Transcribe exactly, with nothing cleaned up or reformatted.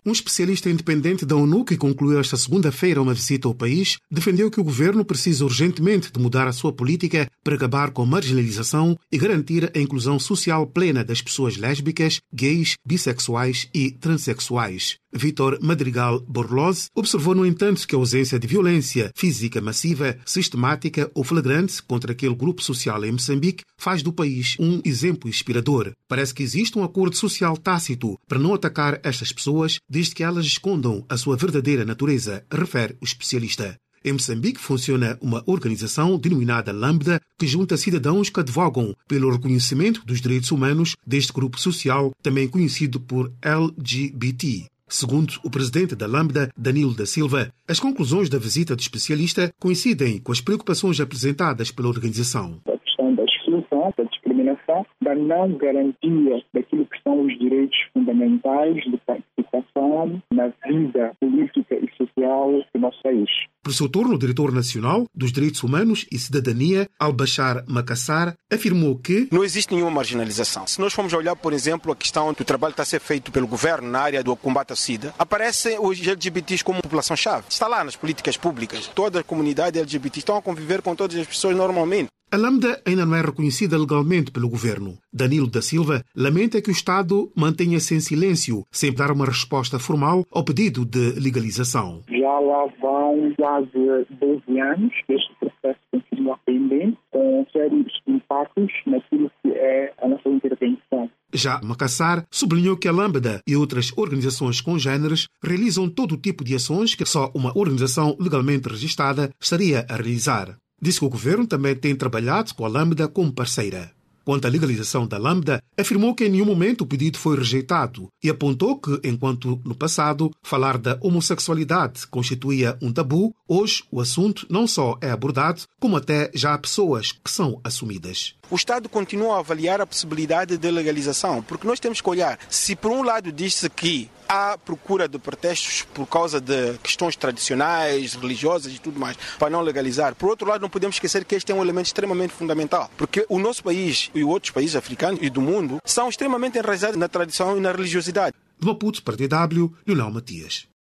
Um especialista independente da ONU que concluiu esta segunda-feira uma visita ao país defendeu que o governo precisa urgentemente de mudar a sua política para acabar com a marginalização e garantir a inclusão social plena das pessoas lésbicas, gays, bissexuais e transexuais. Vítor Madrigal Borloz observou, no entanto, que a ausência de violência física massiva, sistemática ou flagrante contra aquele grupo social em Moçambique faz do país um exemplo inspirador. Parece que existe um acordo social tácito para não atacar estas pessoas desde que elas escondam a sua verdadeira natureza, refere o especialista. Em Moçambique funciona uma organização denominada Lambda, que junta cidadãos que advogam pelo reconhecimento dos direitos humanos deste grupo social, também conhecido por L G B T. Segundo o presidente da Lambda, Danilo da Silva, as conclusões da visita do especialista coincidem com as preocupações apresentadas pela organização. A questão da exclusão, da discriminação, da não garantia daquilo que são os direitos fundamentais de participação na vida política e social do nosso país. Por seu turno, o diretor nacional dos Direitos Humanos e Cidadania, Al-Bashar Makassar, afirmou que não existe nenhuma marginalização. Se nós formos olhar, por exemplo, a questão do trabalho que está a ser feito pelo governo na área do combate ao SIDA, aparecem os L G B Ts como população-chave. Está lá nas políticas públicas. Toda a comunidade L G B T estão a conviver com todas as pessoas normalmente. A Lambda ainda não é reconhecida legalmente pelo governo. Danilo da Silva lamenta que o Estado mantenha-se em silêncio, sem dar uma resposta formal ao pedido de legalização. Já lá vão quase doze anos que este processo continua pendente, com sérios impactos naquilo que é a nossa intervenção. Já Makassar sublinhou que a Lambda e outras organizações congêneres realizam todo o tipo de ações que só uma organização legalmente registrada estaria a realizar. Disse que o governo também tem trabalhado com a Lambda como parceira. Quanto à legalização da Lambda, afirmou que em nenhum momento o pedido foi rejeitado e apontou que, enquanto no passado falar da homossexualidade constituía um tabu, hoje o assunto não só é abordado, como até já há pessoas que são assumidas. O Estado continua a avaliar a possibilidade de legalização, porque nós temos que olhar, se por um lado diz-se que há procura de pretextos por causa de questões tradicionais, religiosas e tudo mais, para não legalizar, por outro lado não podemos esquecer que este é um elemento extremamente fundamental, porque o nosso país e outros países africanos e do mundo são extremamente enraizados na tradição e na religiosidade. De Maputo para D W, Leonel Matias.